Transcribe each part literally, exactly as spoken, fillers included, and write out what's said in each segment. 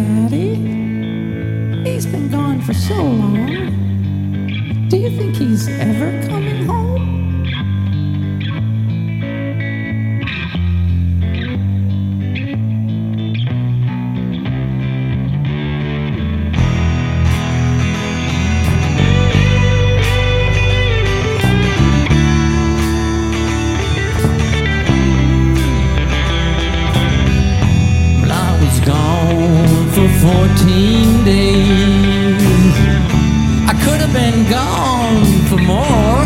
Daddy. He's been gone for so long. Do you think he's ever coming home? For fourteen days, I could have been gone for more.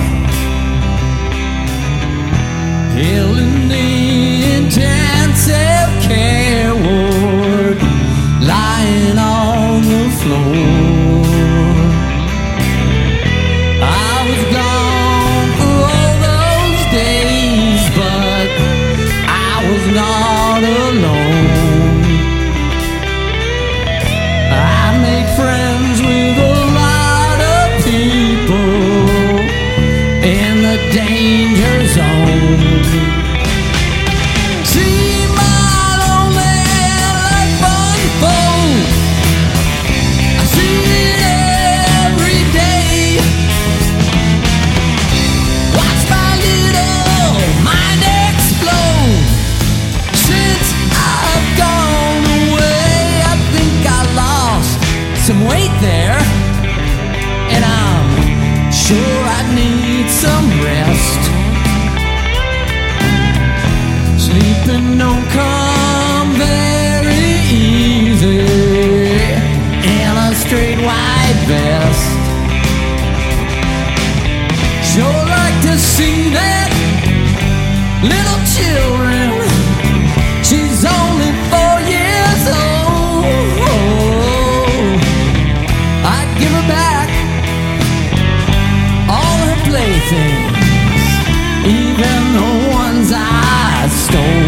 Held in the intensive care ward, lying on the floor. I was gone for all those days, but I was not alone. Friends with a lot of people in the danger zone. See my lonely life unfold. I see it every day. Watch my little mind explode. Since I've gone away, I think I lost some weight there, and I'm sure I need some rest. Sleeping don't come very easy in a straight white vest. Sure like to see that little children. She's only four years old. Give her back all her playthings, even the ones I stole.